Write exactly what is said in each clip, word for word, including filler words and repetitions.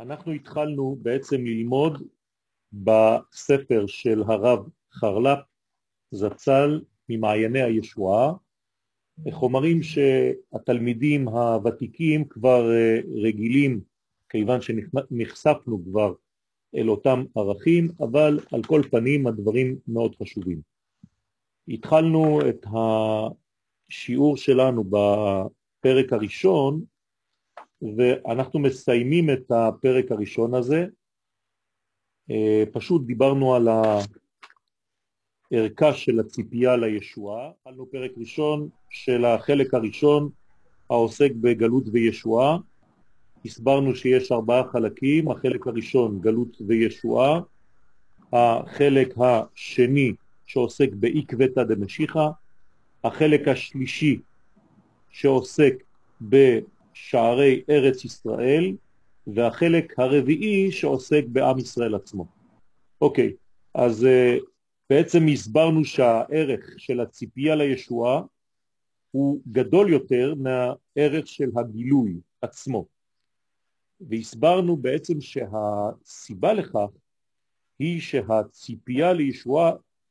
אנחנו התחלנו בעצם ללמוד בספר של הרב חרל"פ זצ"ל ממעייני הישועה, חומרים שהתלמידים הוותיקים כבר רגילים, כיוון שנחשפנו כבר אל אותם ערכים, אבל על כל פנים הדברים מאוד חשובים. התחלנו את השיעור שלנו בפרק הראשון, ואנחנו מסיימים את הפרק הראשון הזה. פשוט דיברנו על הערכה של הציפייה לישועה. התחלנו פרק ראשון של החלק הראשון העוסק בגלות וישועה. הסברנו שיש ארבעה חלקים, החלק הראשון גלות וישועה, החלק השני שעוסק בעקבתא דמשיחא, החלק השלישי שעוסק בשערי ארץ ישראל, והחלק הרביעי שעוסק בעם ישראל עצמו. אוקיי, אז בעצם הסברנו שהערך של הציפייה לישועה הוא גדול יותר מהערך של הגילוי עצמו. והסברנו בעצם שהסיבה לכך היא שהציפייה לישועה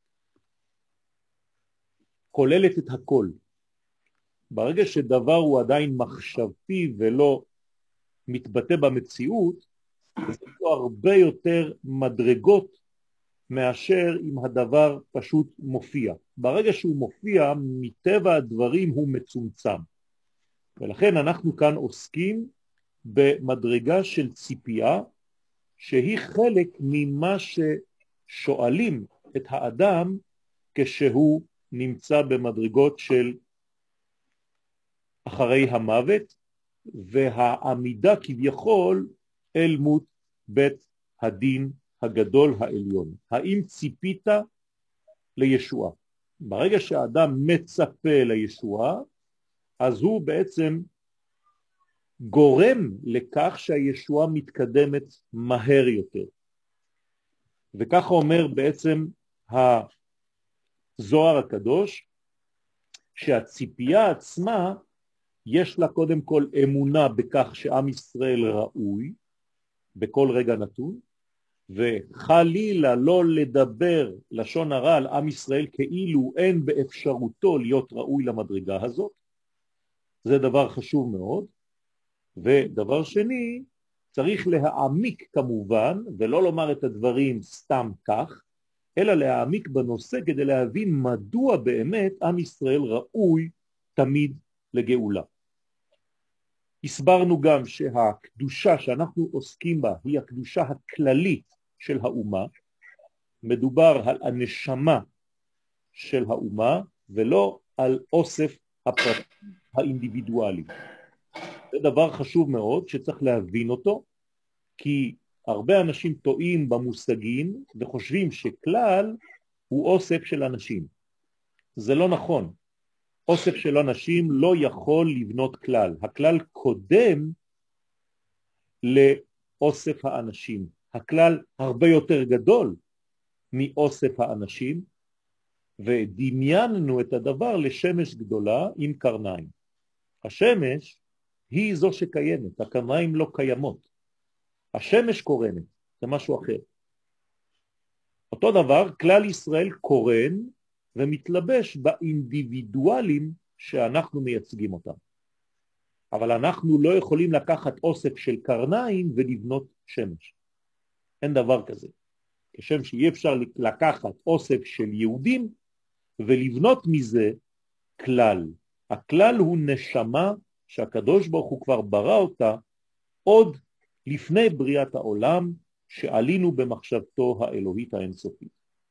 כוללת את הכל. ברגע שדבר הוא עדיין מחשבתי ולא מתבטא במציאות, יש לו הרבה יותר מדרגות מאשר אם הדבר פשוט מופיע. ברגע שהוא מופיע, מטבע הדברים הוא מצומצם. ולכן אנחנו כאן עוסקים במדרגה של ציפייה, שהיא חלק ממה ששואלים את האדם כשהוא נמצא במדרגות של אחרי המוות, והעמידה כביכול אל מות בית הדין הגדול העליון. האם ציפית לישועה? ברגע שהאדם מצפה לישועה, אז הוא בעצם גורם לכך שהישועה מתקדמת מהר יותר. וככה אומר בעצם הזוהר הקדוש, שהציפייה עצמה יש לה קודם כל אמונה בכך שעם ישראל ראוי בכל רגע נתון, וחלילה לא לדבר לשון הרע על עם ישראל כאילו אין באפשרותו להיות ראוי למדרגה הזאת. זה דבר חשוב מאוד. ודבר שני, צריך להעמיק כמובן, ולא לומר את הדברים סתם כך, אלא להעמיק בנושא כדי להבין מדוע באמת עם ישראל ראוי תמיד לגאולה. הסברנו גם שהקדושה שאנחנו עוסקים בה היא הקדושה הכללית של האומה, מדובר על הנשמה של האומה ולא על אוסף הפרט האינדיבידואלי. זה דבר חשוב מאוד שצריך להבין אותו, כי הרבה אנשים טועים במושגים וחושבים שכלל הוא אוסף של אנשים. זה לא נכון. אוסף של אנשים לא יכול לבנות כלל. הכלל קודם לאוסף האנשים. הכלל הרבה יותר גדול מאוסף האנשים, ודמיינו את הדבר לשמש גדולה עם קרניים. השמש היא זו שקיימת, הקרניים לא קיימות. השמש קורנת, זה משהו אחר. אותו דבר, כלל ישראל קורן ומתלבש באינדיבידואלים שאנחנו מייצגים אותם. אבל אנחנו לא יכולים לקחת אוסף של קרניים ולבנות שמש. אין דבר כזה. כשם שאי אפשר לקחת אוסף של יהודים ולבנות מזה כלל. הכלל הוא נשמה שהקדוש ברוך הוא כבר ברא אותה עוד לפני בריאת העולם, שעלינו במחשבתו האלוהית האינסופית.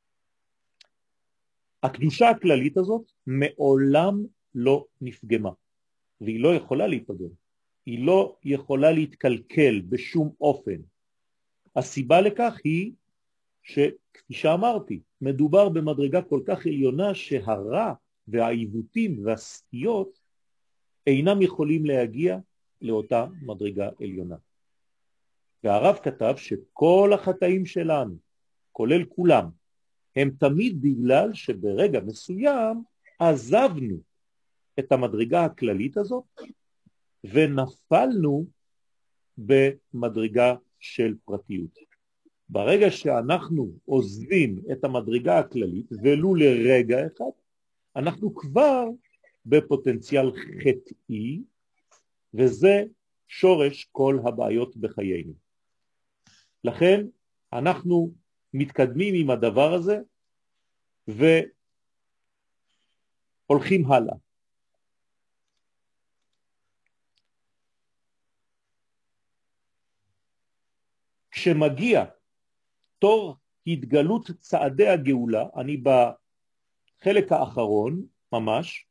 הקדושה הכללית הזאת מעולם לא נפגמה, והיא לא יכולה להיפגם. היא לא יכולה להתקלקל בשום אופן. הסיבה לכך היא שכפי שאמרתי, מדובר במדרגה כל כך עליונה שהרע והעיוותים והסטיות אינם יכולים להגיע לאותה מדרגה עליונה. והרב כתב שכל החטאים שלנו, כולל כולם, הם תמיד בגלל שברגע מסוים עזבנו את המדרגה הכללית הזאת ונפלנו במדרגה של פרטיות. ברגע שאנחנו עוזבים את המדרגה הכללית, ולו לרגע אחד, אנחנו כבר בפוטנציאל חטאי, וזה שורש כל הבעיות בחיינו. לכן אנחנו מתקדמים עם הדבר הזה, והולכים הלאה. כשמגיע תור התגלות צעדי הגאולה, אני בחלק האחרון ממש,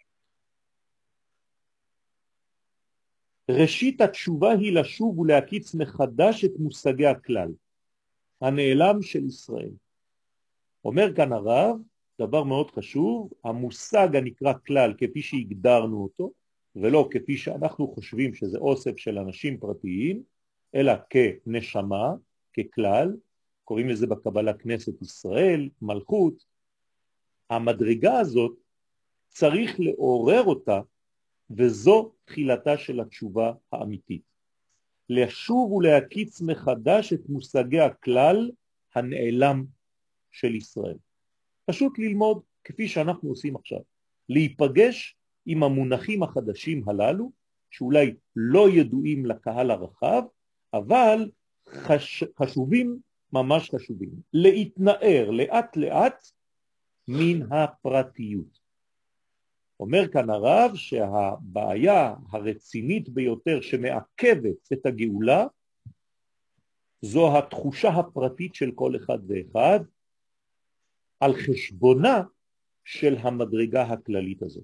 ראשית התשובה היא לשוב ולהקיץ מחדש את מושגי הכלל, הנעלם של ישראל. אומר כאן הרב, דבר מאוד חשוב, המושג הנקרא כלל כפי שהגדרנו אותו, ולא כפי שאנחנו חושבים שזה אוסף של אנשים פרטיים, אלא כנשמה, ככלל, קוראים לזה בקבלה כנסת ישראל, מלכות. המדרגה הזאת צריך לעורר אותה, וזו תחילתה של התשובה האמיתית. לשוב ולהקיץ מחדש את מושגי הכלל הנעלם של ישראל. פשוט ללמוד כפי שאנחנו עושים עכשיו. להיפגש עם המונחים החדשים הללו, שאולי לא ידועים לקהל הרחב, אבל חש... חשובים, ממש חשובים. להתנער לאט לאט מן הפרטיות. אומר כאן הרב שהבעיה הרצינית ביותר שמעכבת את הגאולה, זו התחושה הפרטית של כל אחד ואחד, על חשבונה של המדרגה הכללית הזאת.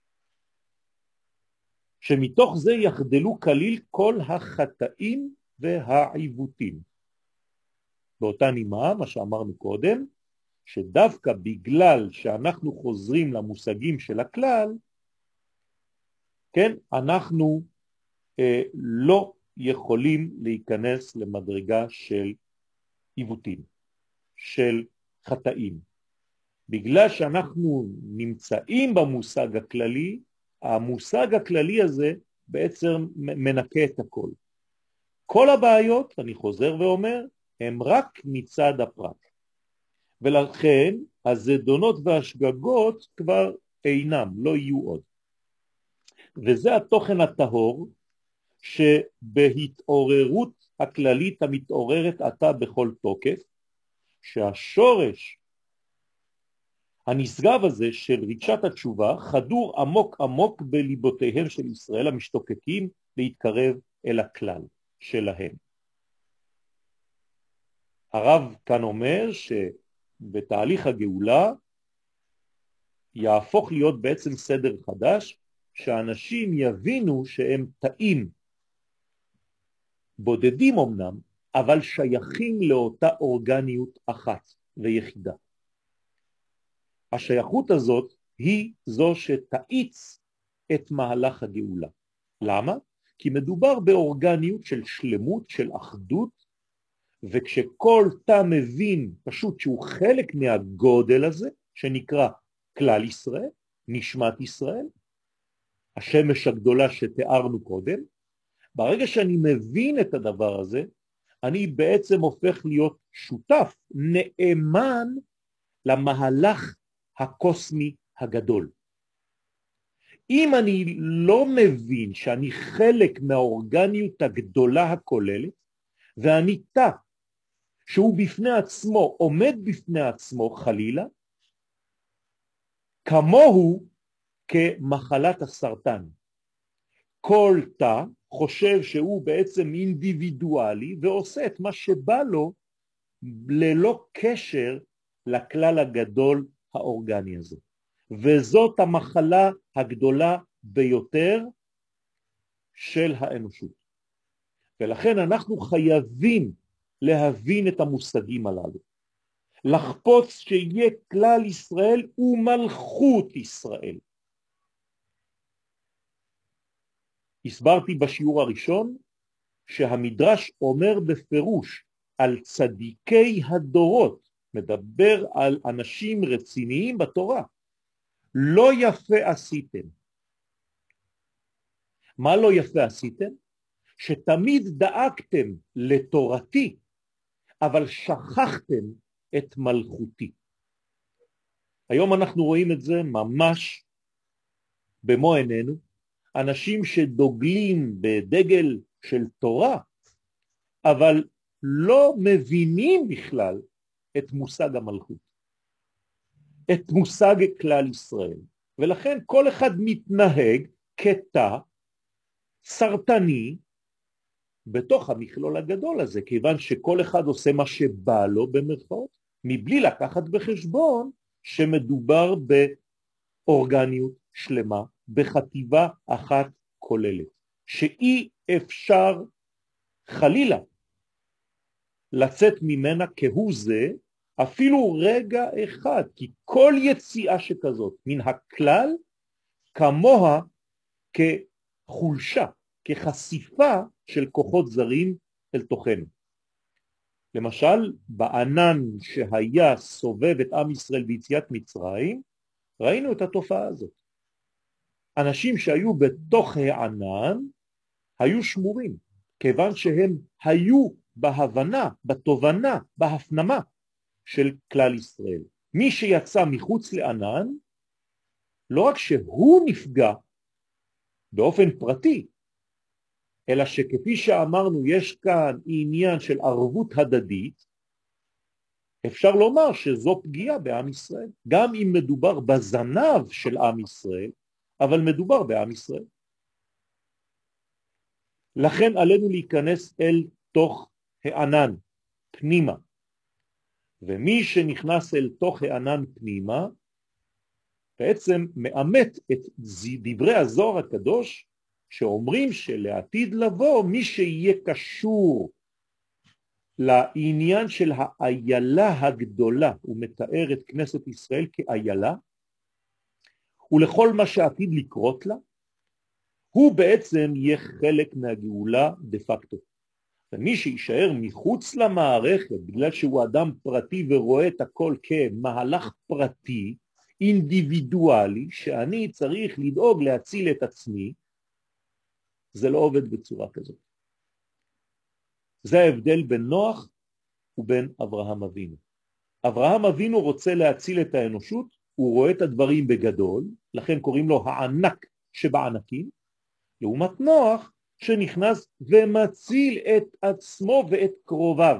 שמתוך זה יחדלו כליל כל החטאים והעיוותים. באותה נימה, מה שאמרנו קודם, שדווקא בגלל שאנחנו חוזרים למושגים של הכלל, כן, אנחנו אה, לא יכולים להיכנס למדרגה של עיוותים, של חטאים. בגלל שאנחנו נמצאים במושג הכללי, המושג הכללי הזה בעצם מנקה את הכל. כל הבעיות, אני חוזר ואומר, הם רק מצד הפרט. ולכן הזדונות והשגגות כבר אינם, לא יהיו עוד. וזה התוכן הטהור שבהתעוררות הכללית המתעוררת עתה בכל תוקף, שהשורש הנשגב הזה של רגשת התשובה חדור עמוק עמוק בליבותיהם של ישראל המשתוקקים להתקרב אל הכלל שלהם. הרב כאן אומר שבתהליך הגאולה יהפוך להיות בעצם סדר חדש, שאנשים יבינו שהם תאים בודדים אמנם, אבל שייכים לאותה אורגניות אחת ויחידה. השייכות הזאת היא זו שתאיץ את מהלך הגאולה. למה? כי מדובר באורגניות של שלמות, של אחדות, וכשכל תא מבין פשוט שהוא חלק מהגודל הזה, שנקרא כלל ישראל, נשמת ישראל, השמש הגדולה שתיארנו קודם, ברגע שאני מבין את הדבר הזה, אני בעצם הופך להיות שותף, נאמן למהלך הקוסמי הגדול. אם אני לא מבין שאני חלק מהאורגניות הגדולה הכוללת, ואני תא שהוא בפני עצמו, עומד בפני עצמו חלילה, כמוהו כמחלת הסרטן. כל תא חושב שהוא בעצם אינדיבידואלי, ועושה את מה שבא לו, ללא קשר לכלל הגדול האורגני הזה. וזאת המחלה הגדולה ביותר של האנושות. ולכן אנחנו חייבים להבין את המושגים הללו. לחפוץ שיהיה כלל ישראל ומלכות ישראל. הסברתי בשיעור הראשון שהמדרש אומר בפירוש על צדיקי הדורות, מדבר על אנשים רציניים בתורה. לא יפה עשיתם. מה לא יפה עשיתם? שתמיד דאגתם לתורתי, אבל שכחתם את מלכותי. היום אנחנו רואים את זה ממש במו עינינו, אנשים שדוגלים בדגל של תורה, אבל לא מבינים בכלל את מושג המלכות, את מושג כלל ישראל, ולכן כל אחד מתנהג כתא סרטני בתוך המכלול הגדול הזה, כיוון שכל אחד עושה מה שבא לו במרכאות, מבלי לקחת בחשבון שמדובר באורגניות שלמה, בחטיבה אחת כוללת, שאי אפשר חלילה לצאת ממנה כהוא זה, אפילו רגע אחד, כי כל יציאה שכזאת מן הכלל, כמוה כחולשה, כחשיפה של כוחות זרים אל תוכנו. למשל, בענן שהיה סובב את עם ישראל ביציאת מצרים, ראינו את התופעה הזאת. אנשים שהיו בתוך הענן היו שמורים, כיוון שהם היו בהבנה, בתובנה, בהפנמה של כלל ישראל. מי שיצא מחוץ לענן, לא רק שהוא נפגע באופן פרטי, אלא שכפי שאמרנו, יש כאן עניין של ערבות הדדית, אפשר לומר שזו פגיעה בעם ישראל, גם אם מדובר בזנב של עם ישראל, אבל מדובר בעם ישראל. לכן עלינו להיכנס אל תוך הענן, פנימה. ומי שנכנס אל תוך הענן פנימה, בעצם מאמת את דברי הזוהר הקדוש, שאומרים שלעתיד לבוא, מי שיהיה קשור לעניין של האיילה הגדולה, הוא מתאר את כנסת ישראל כאיילה, ולכל מה שעתיד לקרות לה, הוא בעצם יהיה חלק מהגאולה דה פקטו. ומי שישאר מחוץ למערכת, בגלל שהוא אדם פרטי ורואה את הכל כמהלך פרטי, אינדיבידואלי, שאני צריך לדאוג להציל את עצמי, זה לא עובד בצורה כזאת. זה ההבדל בין נוח ובין אברהם אבינו. אברהם אבינו רוצה להציל את האנושות, הוא רואה את הדברים בגדול, לכן קוראים לו הענק שבענקים, לעומת נוח שנכנס ומציל את עצמו ואת קרוביו.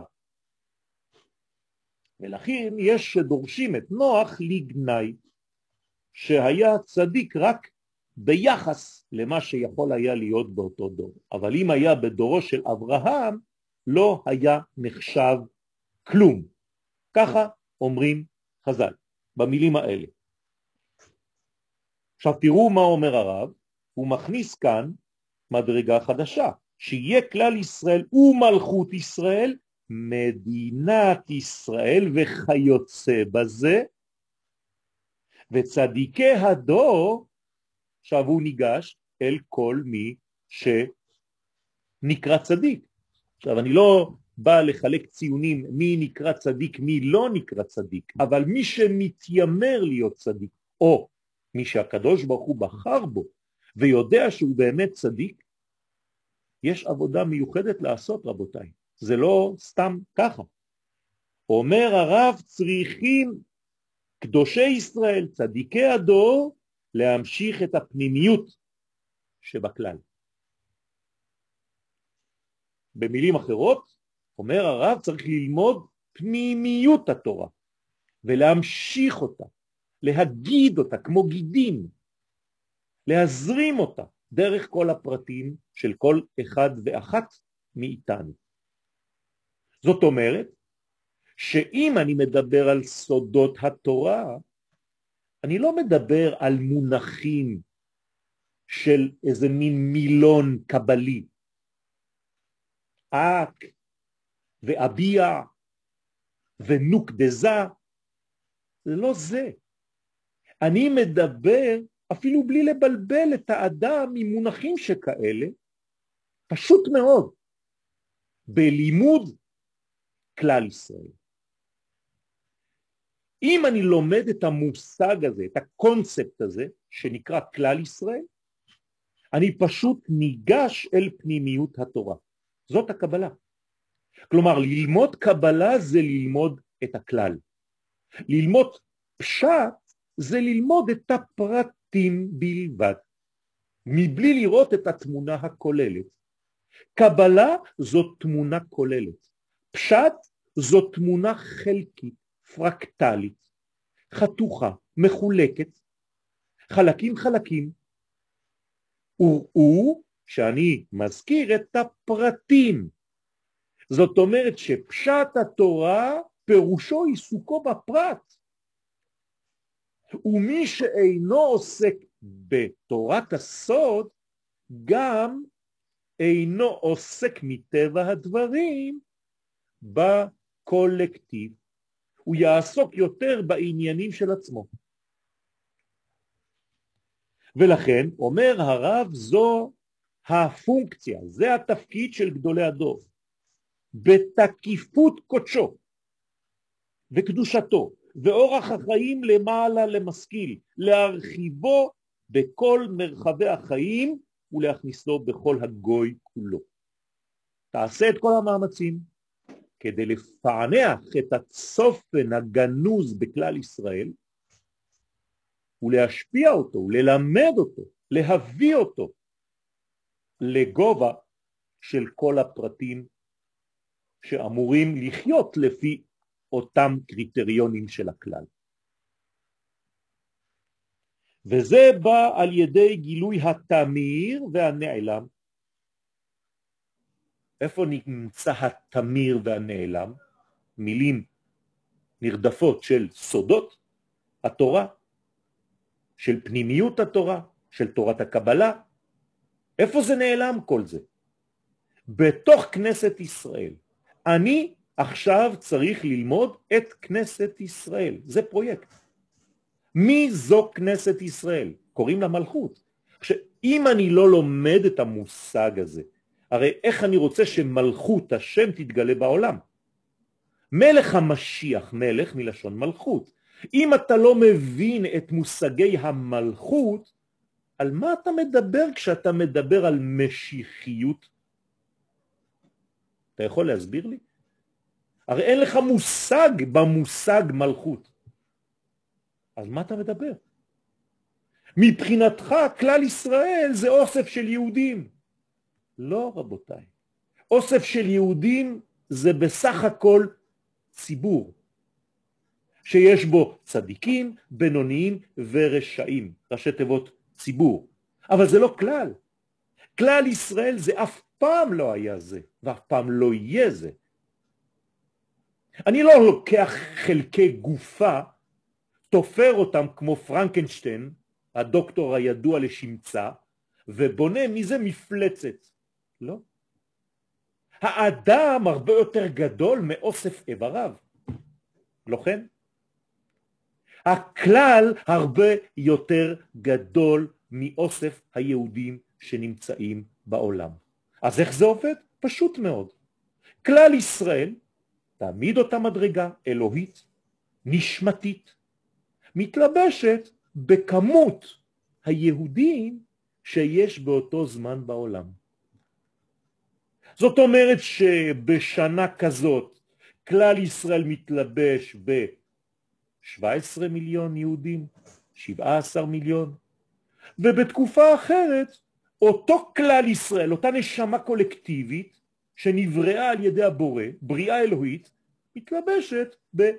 ולכן יש שדורשים את נוח לגנאי, שהיה צדיק רק ביחס למה שיכול היה להיות באותו דור. אבל אם היה בדורו של אברהם, לא היה נחשב כלום. ככה אומרים חז"ל, במילים האלה. עכשיו תראו מה אומר הרב, הוא מכניס כאן מדרגה חדשה, שיהיה כלל ישראל ומלכות ישראל, מדינת ישראל וכיוצא בזה, וצדיקי הדור, עכשיו הוא ניגש אל כל מי שנקרא צדיק. עכשיו אני לא בא לחלק ציונים מי נקרא צדיק, מי לא נקרא צדיק, אבל מי שמתיימר להיות צדיק, או מי שהקדוש ברוך הוא בחר בו, ויודע שהוא באמת צדיק, יש עבודה מיוחדת לעשות רבותיי. זה לא סתם ככה. אומר הרב, צריכים קדושי ישראל, צדיקי הדור, להמשיך את הפנימיות שבכלל. במילים אחרות, אומר הרב, צריך ללמוד פנימיות התורה, ולהמשיך אותה, להגיד אותה כמו גידים, להזרים אותה דרך כל הפרטים של כל אחד ואחת מאיתנו. זאת אומרת, שאם אני מדבר על סודות התורה, אני לא מדבר על מונחים של איזה מין מילון קבלי. אק ואביע ונוק דזה, זה לא זה. אני מדבר אפילו בלי לבלבל את האדם ממונחים שכאלה, פשוט מאוד, בלימוד כלל ישראל. אם אני לומד את המושג הזה, את הקונספט הזה, שנקרא כלל ישראל, אני פשוט ניגש אל פנימיות התורה. זאת הקבלה. כלומר, ללמוד קבלה זה ללמוד את הכלל. ללמוד פשט זה ללמוד את הפרטים בלבד, מבלי לראות את התמונה הכוללת. קבלה זו תמונה כוללת. פשט זו תמונה חלקית, פרקטלית, חתוכה, מחולקת, חלקים חלקים. וראו שאני מזכיר את הפרטים. זאת אומרת שפשט התורה פירושו עיסוקו בפרט. ומי שאינו עוסק בתורת הסוד, גם אינו עוסק מטבע הדברים בקולקטיב. הוא יעסוק יותר בעניינים של עצמו. ולכן אומר הרב, זו הפונקציה, זה התפקיד של גדולי הדור. בתקיפות קודשו וקדושתו ואורח החיים למעלה למשכיל, להרחיבו בכל מרחבי החיים ולהכניסו בכל הגוי כולו. תעשה את כל המאמצים כדי לפענח את הצופן הגנוז בכלל ישראל, ולהשפיע אותו, וללמד אותו, להביא אותו לגובה של כל הפרטים שאמורים לחיות לפי אותם קריטריונים של הכלל. וזה בא על ידי גילוי התמיר והנעלם. איפה נמצא התמיר והנעלם? מילים נרדפות של סודות התורה, של פנימיות התורה, של תורת הקבלה. איפה זה נעלם כל זה? בתוך כנסת ישראל. אני עכשיו צריך ללמוד את כנסת ישראל. זה פרויקט. מי זו כנסת ישראל? קוראים לה מלכות. אם אני לא לומד את המושג הזה, הרי איך אני רוצה שמלכות השם תתגלה בעולם? מלך המשיח, מלך מלשון מלכות. אם אתה לא מבין את מושגי המלכות, על מה אתה מדבר כשאתה מדבר על משיחיות? אתה יכול להסביר לי? הרי אין לך מושג במושג מלכות. אז מה אתה מדבר? מבחינתך כלל ישראל זה אוסף של יהודים. לא רבותיי. אוסף של יהודים זה בסך הכל ציבור. שיש בו צדיקים, בינוניים ורשעים. ראשי תיבות ציבור. אבל זה לא כלל. כלל ישראל זה אף פעם לא היה זה, ואף פעם לא יהיה זה. אני לא לוקח חלקי גופה, תופר אותם כמו פרנקנשטיין, הדוקטור הידוע לשמצה, ובונה מזה מפלצת. לא. האדם הרבה יותר גדול מאוסף איבריו. לא כן? הכלל הרבה יותר גדול מאוסף היהודים שנמצאים בעולם. אז איך זה עובד? פשוט מאוד. כלל ישראל, תמיד אותה מדרגה אלוהית, נשמתית, מתלבשת בכמות היהודים שיש באותו זמן בעולם. זאת אומרת שבשנה כזאת כלל ישראל מתלבש ב-שבעה עשר מיליון יהודים, שבעה עשר מיליון, ובתקופה אחרת אותו כלל ישראל, אותה נשמה קולקטיבית שנבראה על ידי הבורא, בריאה אלוהית, מתלבשת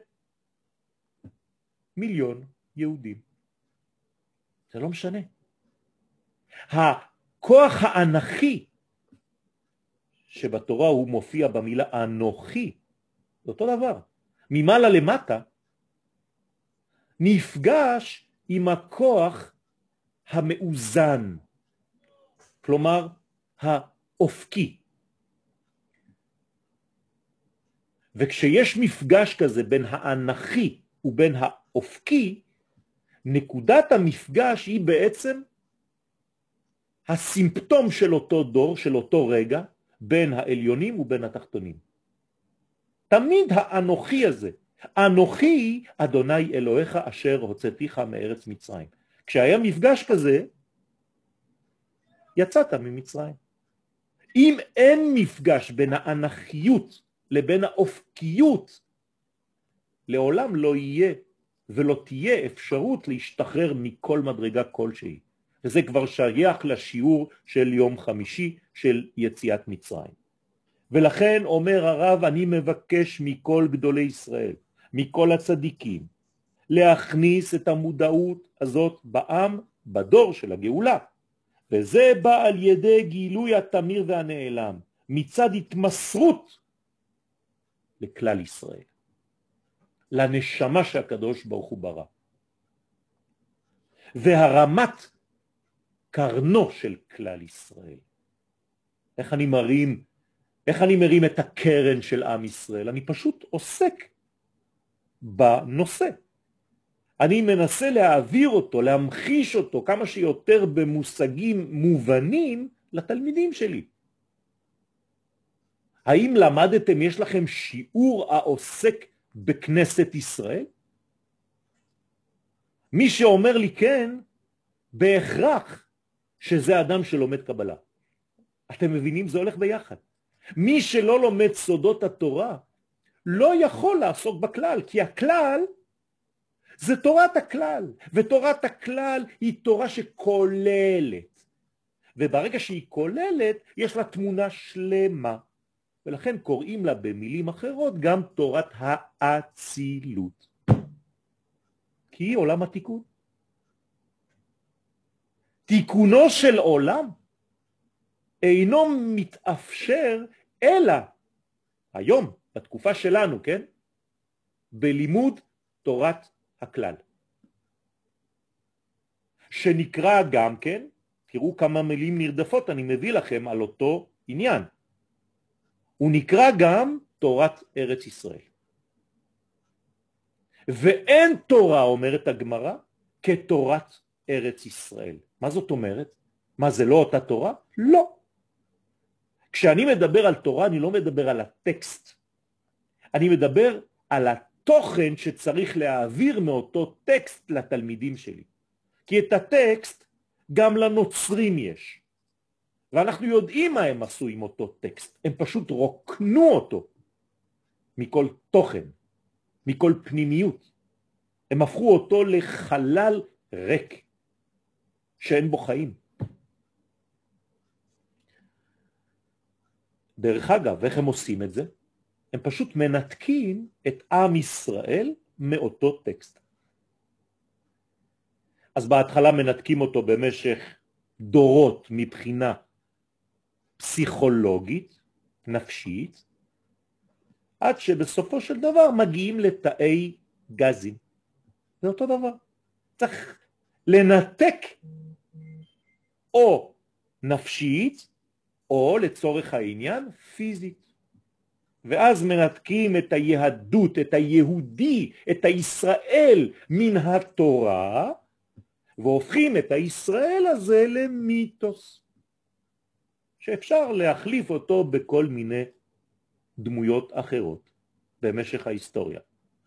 במיליון יהודים. זה לא משנה. הכוח האנכי שבתורה הוא מופיע במילה אנוכי, זה אותו דבר. ממעלה למטה נפגש עם הכוח המאוזן, כלומר האופקי. וכשיש מפגש כזה בין האנכי ובין האופקי, נקודת המפגש היא בעצם הסימפטום של אותו דור, של אותו רגע, בין העליונים ובין התחתונים. תמיד האנוכי הזה, אנוכי אדוני אלוהיך אשר הוצאתיך מארץ מצרים. כשהיה מפגש כזה, יצאת ממצרים. אם אין מפגש בין האנכיות לבין האופקיות, לעולם לא יהיה ולא תהיה אפשרות להשתחרר מכל מדרגה כלשהי. וזה כבר שייך לשיעור של יום חמישי של יציאת מצרים. ולכן אומר הרב, אני מבקש מכל גדולי ישראל, מכל הצדיקים, להכניס את המודעות הזאת בעם, בדור של הגאולה. וזה בא על ידי גילוי התמיר והנעלם, מצד התמסרות לכלל ישראל, לנשמה שהקדוש ברוך הוא ברא. והרמת קרנו של כלל ישראל. איך אני מרים, איך אני מרים את הקרן של עם ישראל? אני פשוט עוסק בנושא. אני מנסה להעביר אותו, להמחיש אותו כמה שיותר במושגים מובנים לתלמידים שלי. האם למדתם, יש לכם שיעור העוסק בכנסת ישראל? מי שאומר לי כן, בהכרח שזה אדם שלומד קבלה. אתם מבינים? זה הולך ביחד. מי שלא לומד סודות התורה, לא יכול לעסוק בכלל, כי הכלל זה תורת הכלל, ותורת הכלל היא תורה שכוללת. וברגע שהיא כוללת, יש לה תמונה שלמה. ולכן קוראים לה במילים אחרות גם תורת האצילות. כי היא עולם התיקון. תיקונו של עולם אינו מתאפשר אלא היום, בתקופה שלנו, כן? בלימוד תורת הכלל. שנקרא גם כן, תראו כמה מילים נרדפות אני מביא לכם על אותו עניין. הוא נקרא גם תורת ארץ ישראל. ואין תורה, אומרת הגמרא, כתורת ארץ ישראל. מה זאת אומרת? מה, זה לא אותה תורה? לא. כשאני מדבר על תורה, אני לא מדבר על הטקסט. אני מדבר על התוכן שצריך להעביר מאותו טקסט לתלמידים שלי. כי את הטקסט גם לנוצרים יש. ואנחנו יודעים מה הם עשו עם אותו טקסט. הם פשוט רוקנו אותו מכל תוכן, מכל פנימיות. הם הפכו אותו לחלל ריק, שאין בו חיים. דרך אגב, איך הם עושים את זה? הם פשוט מנתקים את עם ישראל מאותו טקסט. אז בהתחלה מנתקים אותו במשך דורות מבחינה פסיכולוגית, נפשית, עד שבסופו של דבר מגיעים לתאי גזים. זה אותו דבר. צריך לנתק או נפשית, או לצורך העניין פיזית. ואז מנתקים את היהדות, את היהודי, את הישראל מן התורה, והופכים את הישראל הזה למיתוס, שאפשר להחליף אותו בכל מיני דמויות אחרות במשך ההיסטוריה.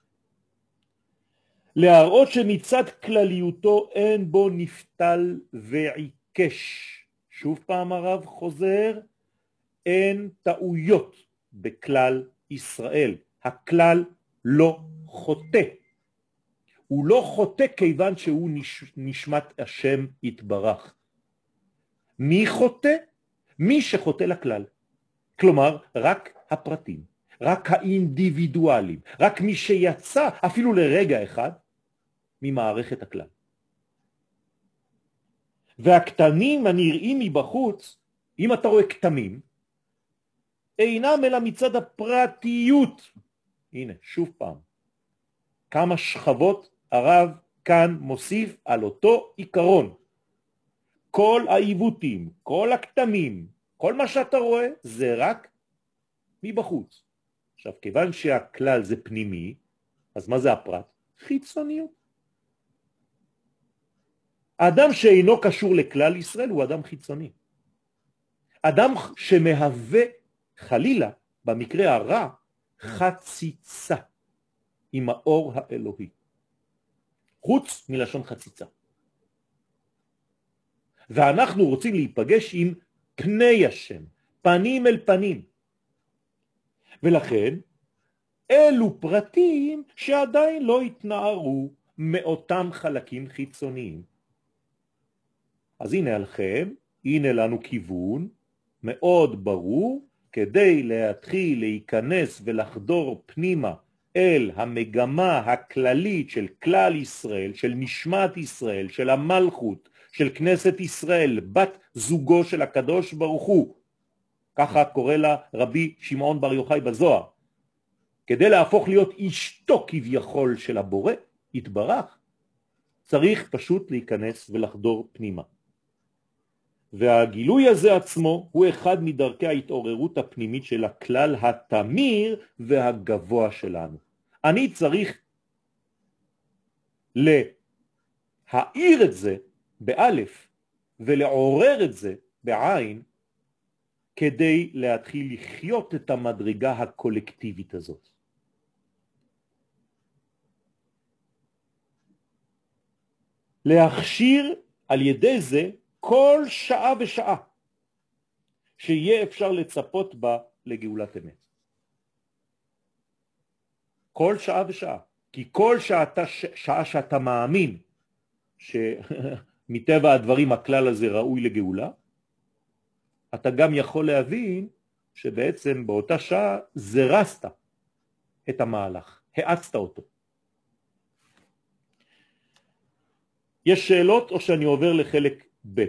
להראות שמצד כלליותו אין בו נפתל ועיקש. שוב פעם הרב חוזר, אין טעויות בכלל ישראל. הכלל לא חוטא. הוא לא חוטא כיוון שהוא נש... נשמת השם יתברך. מי חוטא? מי שחוטא לכלל. כלומר, רק הפרטים, רק האינדיבידואלים, רק מי שיצא אפילו לרגע אחד ממערכת הכלל. והקטנים הנראים מבחוץ, אם אתה רואה קטמים, אינם אלא מצד הפרטיות. הנה, שוב פעם. כמה שכבות הרב כאן מוסיף על אותו עיקרון. כל העיוותים, כל הקטמים, כל מה שאתה רואה זה רק מבחוץ. עכשיו, כיוון שהכלל זה פנימי, אז מה זה הפרט? חיצוניות. האדם שאינו קשור לכלל ישראל הוא אדם חיצוני. אדם שמהווה חלילה, במקרה הרע, חציצה עם האור האלוהי. חוץ מלשון חציצה. ואנחנו רוצים להיפגש עם פני השם, פנים אל פנים. ולכן, אלו פרטים שעדיין לא התנערו מאותם חלקים חיצוניים. אז הנה עליכם, הנה לנו כיוון מאוד ברור, כדי להתחיל להיכנס ולחדור פנימה אל המגמה הכללית של כלל ישראל, של נשמת ישראל, של המלכות, של כנסת ישראל, בת זוגו של הקדוש ברוך הוא. ככה קורא לה רבי שמעון בר יוחאי בזוהר. כדי להפוך להיות אשתו כביכול של הבורא, יתברך, צריך פשוט להיכנס ולחדור פנימה. והגילוי הזה עצמו הוא אחד מדרכי ההתעוררות הפנימית של הכלל התמיר והגבוה שלנו. אני צריך להאיר את זה באלף ולעורר את זה בעין, כדי להתחיל לחיות את המדרגה הקולקטיבית הזאת. להכשיר על ידי זה כל שעה ושעה שיהיה אפשר לצפות בה לגאולת אמת. כל שעה ושעה. כי כל שעתה, שעה שאתה מאמין שמטבע הדברים הכלל הזה ראוי לגאולה, אתה גם יכול להבין שבעצם באותה שעה זרסת את המהלך, האצת אותו. יש שאלות או שאני עובר לחלק ב'?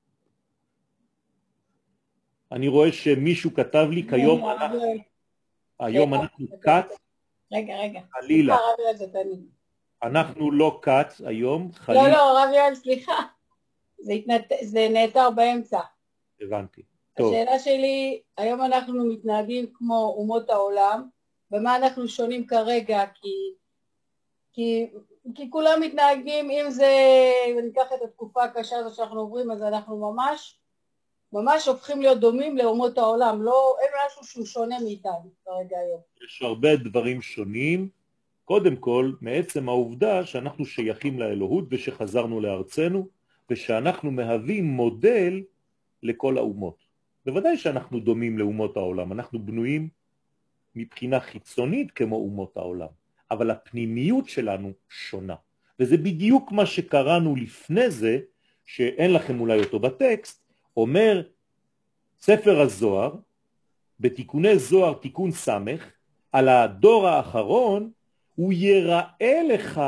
אני רואה שמישהו כתב לי כיום אנחנו, היום אנחנו קט, רגע, רגע. חלילה. הרב יואל, זאת אני. אנחנו לא קט היום, חלילה. לא, לא, הרב יואל, סליחה. זה, התנת... זה נעצר באמצע. הבנתי. טוב. השאלה שלי, היום אנחנו מתנהגים כמו אומות העולם, ומה אנחנו שונים כרגע, כי, כי, כי כולם מתנהגים, אם זה, אם ניקח את התקופה הקשה הזאת שאנחנו עוברים, אז אנחנו ממש, ממש הופכים להיות דומים לאומות העולם, לא, אין משהו שהוא שונה מאיתנו כרגע היום. יש הרבה דברים שונים, קודם כל, מעצם העובדה שאנחנו שייכים לאלוהות ושחזרנו לארצנו, ושאנחנו מהווים מודל לכל האומות. בוודאי שאנחנו דומים לאומות העולם, אנחנו בנויים מבחינה חיצונית כמו אומות העולם, אבל הפנימיות שלנו שונה. וזה בדיוק מה שקראנו לפני זה, שאין לכם אולי אותו בטקסט, אומר ספר הזוהר, בתיקוני זוהר תיקון סמך, על הדור האחרון, הוא יראה לך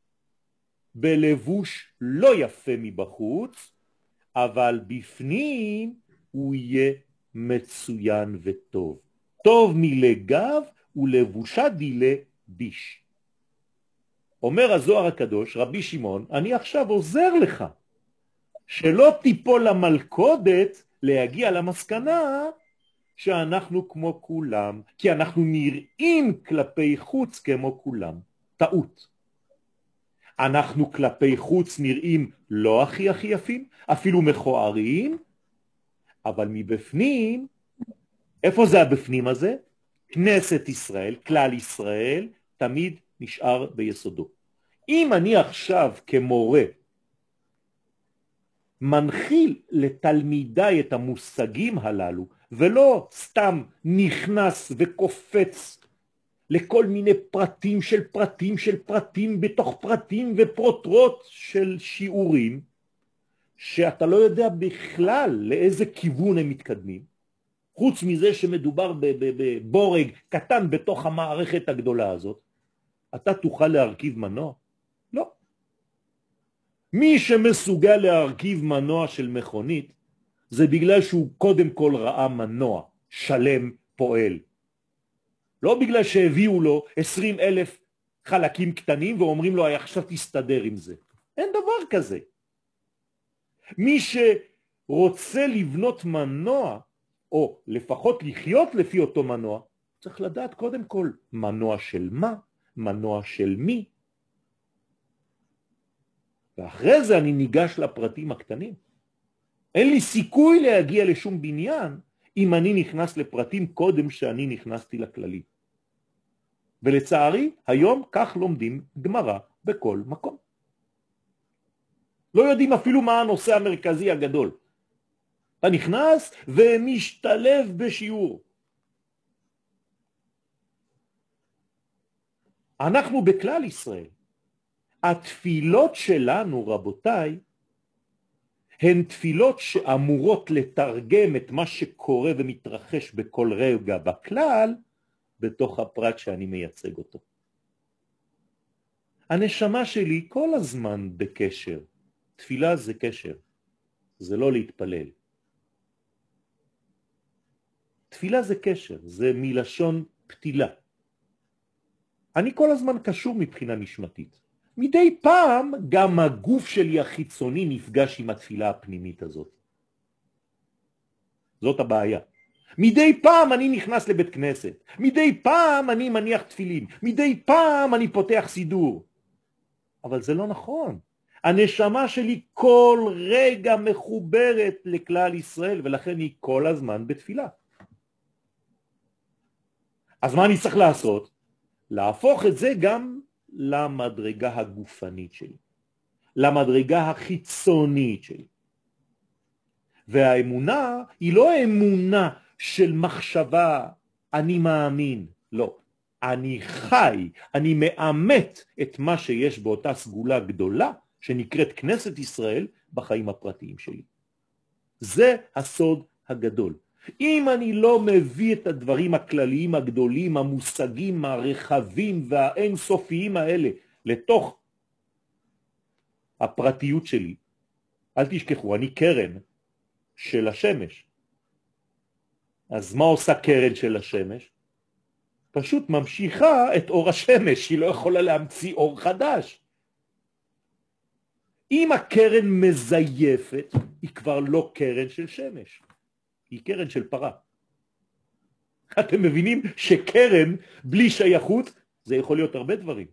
בלבוש לא יפה מבחוץ, אבל בפנים הוא יהיה מצוין וטוב. טוב מלגב ולבושה דילה ביש. אומר הזוהר הקדוש, רבי שמעון, אני עכשיו עוזר לך, שלא תיפול למלכודת להגיע למסקנה שאנחנו כמו כולם, כי אנחנו נראים כלפי חוץ כמו כולם. טעות. אנחנו כלפי חוץ נראים לא הכי הכי יפים, אפילו מכוערים, אבל מבפנים, איפה זה הבפנים הזה? כנסת ישראל, כלל ישראל, תמיד נשאר ביסודו. אם אני עכשיו כמורה מנחיל לתלמידיי את המושגים הללו, ולא סתם נכנס וקופץ לכל מיני פרטים של פרטים של פרטים בתוך פרטים ופרוטרות של שיעורים, שאתה לא יודע בכלל לאיזה כיוון הם מתקדמים, חוץ מזה שמדובר בבורג קטן בתוך המערכת הגדולה הזאת, אתה תוכל להרכיב מנוע? לא. מי שמסוגל להרכיב מנוע של מכונית, זה בגלל שהוא קודם כל ראה מנוע שלם פועל. לא בגלל שהביאו לו עשרים אלף חלקים קטנים ואומרים לו, עכשיו תסתדר עם זה. אין דבר כזה. מי שרוצה לבנות מנוע, או לפחות לחיות לפי אותו מנוע, צריך לדעת קודם כל מנוע של מה, מנוע של מי. ואחרי זה אני ניגש לפרטים הקטנים. אין לי סיכוי להגיע לשום בניין אם אני נכנס לפרטים קודם שאני נכנסתי לכללי. ולצערי, היום כך לומדים גמרא בכל מקום. לא יודעים אפילו מה הנושא המרכזי הגדול. אתה נכנס ומשתלב בשיעור. אנחנו בכלל ישראל, התפילות שלנו, רבותיי, הן תפילות שאמורות לתרגם את מה שקורה ומתרחש בכל רגע בכלל, בתוך הפרט שאני מייצג אותו. הנשמה שלי כל הזמן בקשר. תפילה זה קשר, זה לא להתפלל. תפילה זה קשר, זה מלשון פתילה. אני כל הזמן קשור מבחינה נשמתית. מדי פעם גם הגוף שלי החיצוני נפגש עם התפילה הפנימית הזאת. זאת הבעיה. מדי פעם אני נכנס לבית כנסת, מדי פעם אני מניח תפילין, מדי פעם אני פותח סידור. אבל זה לא נכון. הנשמה שלי כל רגע מחוברת לכלל ישראל, ולכן היא כל הזמן בתפילה. אז מה אני צריך לעשות? להפוך את זה גם למדרגה הגופנית שלי, למדרגה החיצונית שלי. והאמונה היא לא אמונה של מחשבה, אני מאמין, לא. אני חי, אני מאמת את מה שיש באותה סגולה גדולה, שנקראת כנסת ישראל, בחיים הפרטיים שלי. זה הסוד הגדול. אם אני לא מביא את הדברים הכלליים הגדולים, המושגים הרחבים והאינסופיים האלה, לתוך הפרטיות שלי, אל תשכחו, אני קרן של השמש. אז מה עושה קרן של השמש? פשוט ממשיכה את אור השמש, היא לא יכולה להמציא אור חדש. אם הקרן מזייפת, היא כבר לא קרן של שמש, היא קרן של פרה. אתם מבינים שקרן בלי שייכות, זה יכול להיות הרבה דברים.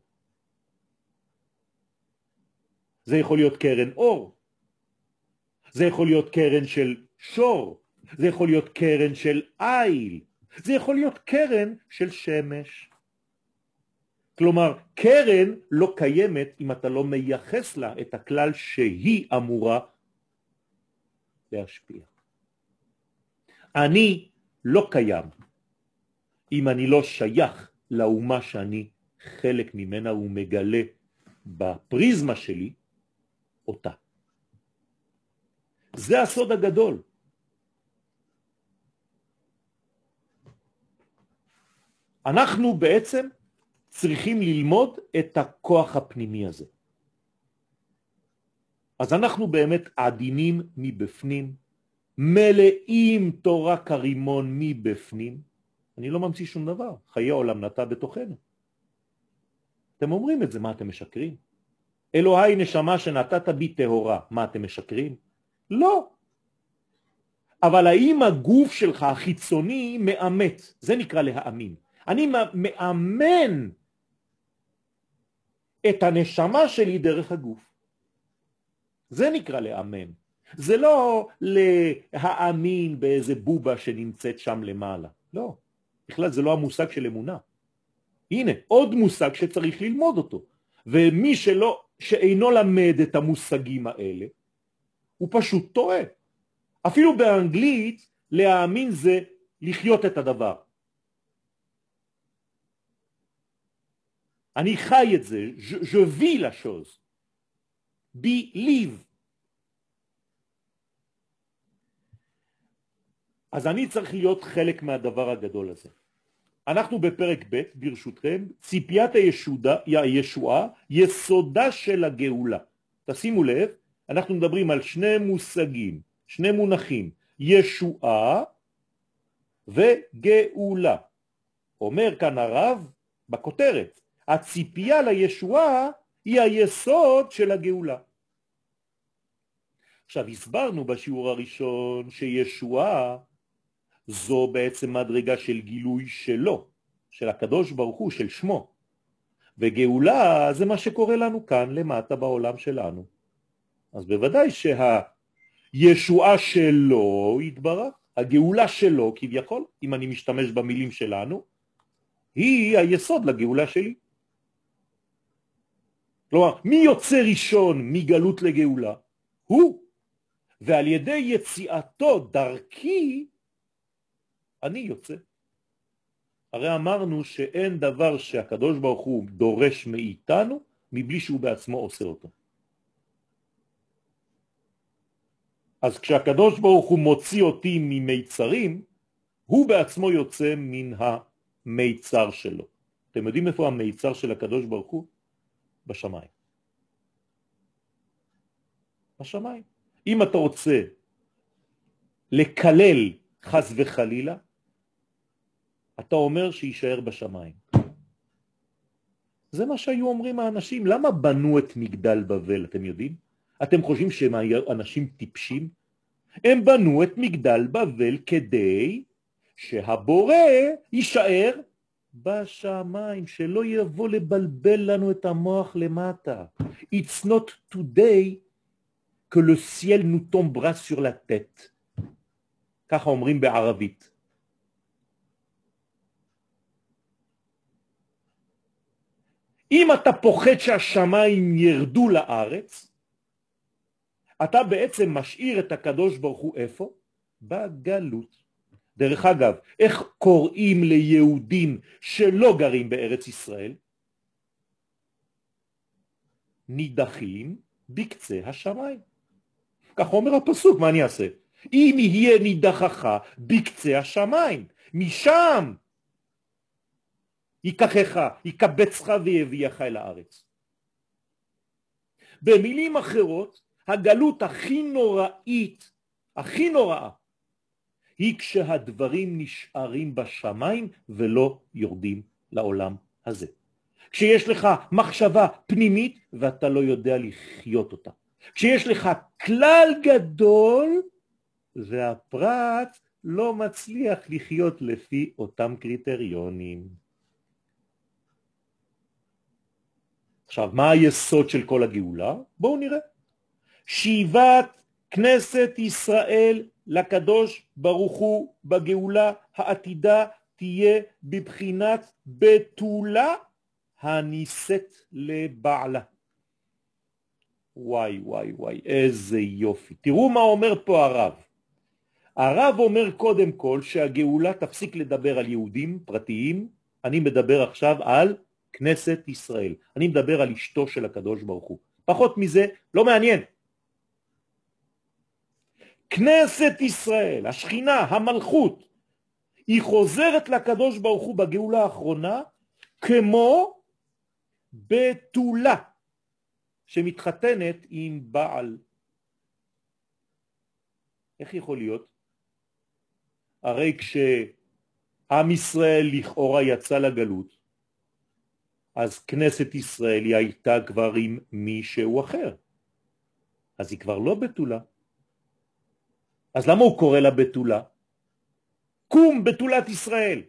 זה יכול להיות קרן אור, זה יכול להיות קרן של שור, זה יכול להיות קרן של איל, זה יכול להיות קרן של שמש. כלומר, קרן לא קיימת אם אתה לא מייחס לה את הכלל שהיא אמורה להשפיע. אני לא קיים אם אני לא שייך לאומה שאני חלק ממנה ומגלה בפריזמה שלי אותה. זה הסוד הגדול. אנחנו בעצם צריכים ללמוד את הכוח הפנימי הזה. אז אנחנו באמת עדינים מבפנים, מלאים תורה כרימון מבפנים. אני לא ממציא שום דבר, חיי העולם נטע בתוכנו. אתם אומרים את זה, מה אתם משקרים? אלוהי נשמה שנתת בי טהורה, מה אתם משקרים? לא. אבל האם הגוף שלך החיצוני מאמת? זה נקרא להאמין. אני מאמן את הנשמה שלי דרך הגוף. זה נקרא לאמן. זה לא להאמין באיזה בובה שנמצאת שם למעלה. לא. בכלל זה לא המושג של אמונה. הנה, עוד מושג שצריך ללמוד אותו. ומי שלא, שאינו למד את המושגים האלה, הוא פשוט טועה. אפילו באנגלית, להאמין זה לחיות את הדבר. אני חי את זה, je, je vis la chose. believe. אז אני צריך להיות חלק מהדבר הגדול הזה. אנחנו בפרק ב' ברשותכם, ציפיית הישודה, הישועה, יסודה של הגאולה. תשימו לב, אנחנו מדברים על שני מושגים, שני מונחים, ישועה וגאולה. אומר כאן הרב בכותרת, הציפייה לישועה היא היסוד של הגאולה. עכשיו, הסברנו בשיעור הראשון שישועה זו בעצם מדרגה של גילוי שלו, של הקדוש ברוך הוא, של שמו. וגאולה זה מה שקורה לנו כאן למטה בעולם שלנו. אז בוודאי שהישועה שלו יתברך, הגאולה שלו כביכול, אם אני משתמש במילים שלנו, היא היסוד לגאולה שלי. כלומר, מי יוצא ראשון מגלות לגאולה? הוא, ועל ידי יציאתו דרכי אני יוצא. הרי אמרנו שאין דבר שהקדוש ברוך הוא דורש מאיתנו מבלי שהוא בעצמו עושה אותו. אז כשהקדוש ברוך הוא מוציא אותי ממיצרים, הוא בעצמו יוצא מן המיצר שלו. אתם יודעים איפה המיצר של הקדוש ברוך הוא? בשמיים. בשמיים. אם אתה רוצה לקלל חס וחלילה, אתה אומר שישאר בשמיים. זה מה שהיו אומרים האנשים. למה בנו את מגדל בבל, אתם יודעים? אתם חושבים שהם אנשים טיפשים? הם בנו את מגדל בבל כדי שהבורא יישאר בשמיים, שלא יבוא לבלבל לנו את המוח למטה. It's not today que le ciel nous tombera sur la tête. ככה אומרים בערבית. אם אתה פוחד שהשמיים ירדו לארץ, אתה בעצם משאיר את הקדוש ברוך הוא איפה? בגלות. דרך אגב, איך קוראים ליהודים שלא גרים בארץ ישראל? נידחים בקצה השמיים. כך אומר הפסוק, מה אני אעשה? אם יהיה נידחך בקצה השמיים, משם ייקחך, יקבצך ויביאך אל הארץ. במילים אחרות, הגלות הכי נוראית, הכי נוראה, היא כשהדברים נשארים בשמיים ולא יורדים לעולם הזה. כשיש לך מחשבה פנימית ואתה לא יודע לחיות אותה. כשיש לך כלל גדול והפרט לא מצליח לחיות לפי אותם קריטריונים. עכשיו, מה היסוד של כל הגאולה? בואו נראה. שיבת כנסת ישראל לקדוש ברוך הוא בגאולה העתידה תהיה בבחינת בתולה הניסית לבעלה. וואי וואי וואי, איזה יופי. תראו מה אומר פה הרב. הרב אומר קודם כל שהגאולה תפסיק לדבר על יהודים פרטיים, אני מדבר עכשיו על כנסת ישראל. אני מדבר על אשתו של הקדוש ברוך הוא. פחות מזה לא מעניין. כנסת ישראל, השכינה, המלכות, היא חוזרת לקדוש ברוך הוא בגאולה האחרונה כמו בתולה שמתחתנת עם בעל. איך יכול להיות? הרי כשעם ישראל לכאורה יצא לגלות, אז כנסת ישראל היא הייתה כבר עם מישהו אחר. אז היא כבר לא בתולה. אז למה הוא קורא לה בתולה? קום בתולת ישראל.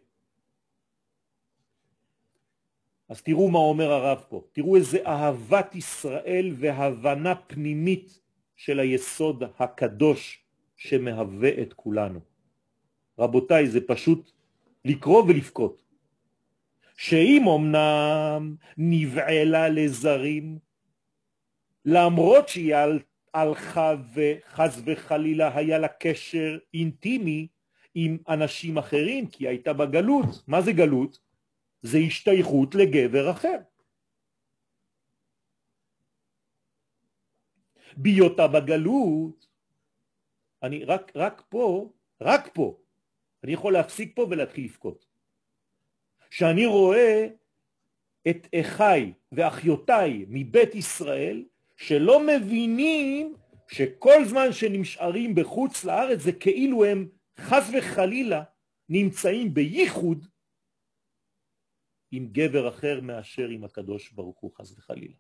אז תראו מה אומר הרב פה. תראו איזה אהבת ישראל והבנה פנימית של היסוד הקדוש שמהווה את כולנו. רבותיי, זה פשוט לקרוא ולפקות. שאם אמנם נבעלה לזרים, למרות שהיא הלכה וחז וחלילה היה לה קשר אינטימי עם אנשים אחרים, כי הייתה בגלות. מה זה גלות? זה השתייכות לגבר אחר. בהיותה בגלות, אני רק, רק פה, רק פה, אני יכול להפסיק פה ולהתחיל לפקות. שאני רואה את אחיי ואחיותיי מבית ישראל, שלא מבינים שכל זמן שנשארים בחוץ לארץ זה כאילו הם חס וחלילה נמצאים בייחוד עם גבר אחר מאשר עם הקדוש ברוך הוא חס וחלילה.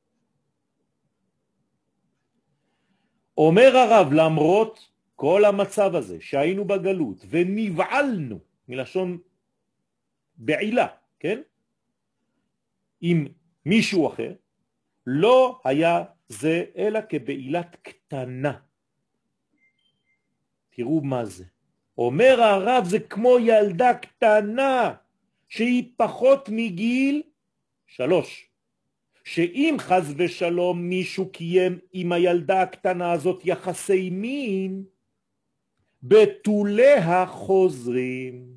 אומר הרב, למרות כל המצב הזה שהיינו בגלות ונבעלנו, מלשון בעילה, כן? עם מישהו אחר, לא היה זה אלא כבעילת קטנה. תראו מה זה. אומר הרב, זה כמו ילדה קטנה שהיא פחות מגיל שלוש, שאם חז ושלום מישהו קיים עם הילדה הקטנה הזאת יחסי מין, בתוליה חוזרים.